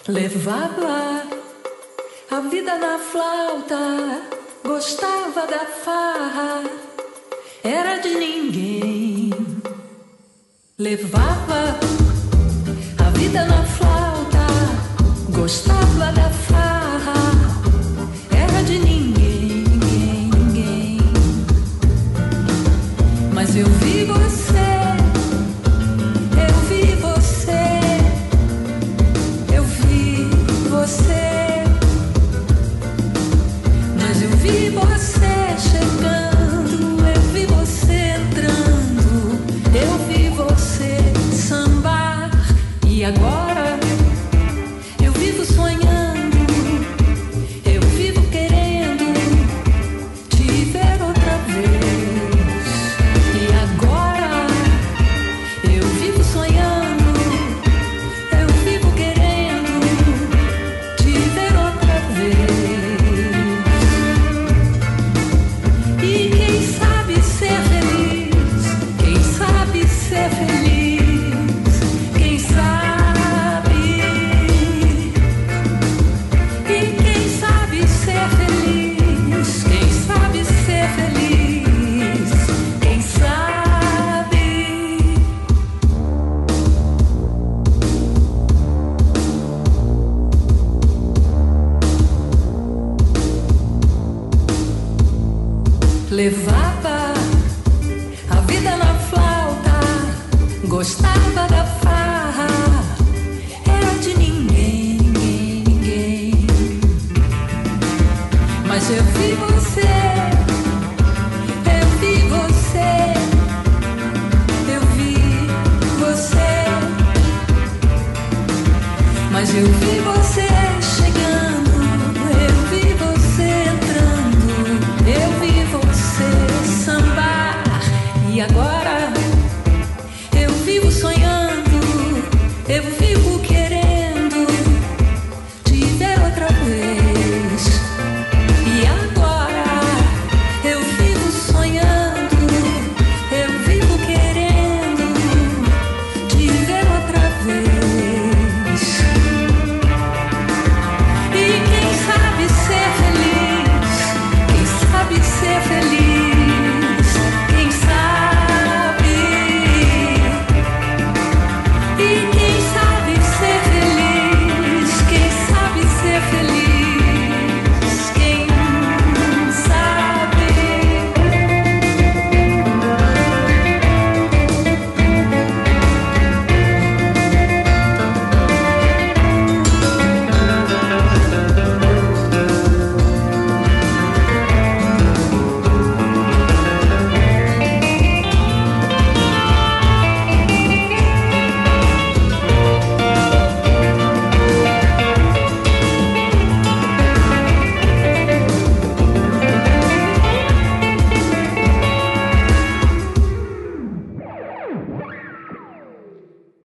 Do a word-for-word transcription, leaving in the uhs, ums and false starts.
Levava a vida na flauta, gostava da farra, era de ninguém. Levava a vida na flauta, gostava da farra, era de ninguém, ninguém, ninguém. Mas eu vi você, eu vi você, eu vi você, mas eu vi você chegando, eu vi você entrando, eu vi você sambar. E agora eu vivo sonhando, eu vivo querendo te ver outra vez. E agora eu vivo sonhando, eu vivo querendo te ver outra vez. E quem sabe ser feliz, quem sabe ser feliz, quem sabe. E quem sabe ser feliz, quem sabe ser feliz, quem sabe. Levava a vida na flauta, gostava da farra, era de ninguém, ninguém, ninguém. Mas eu vi você, eu vi você, eu vi você, mas eu vi você chegando, eu vi você entrando, eu vi você sambar. E agora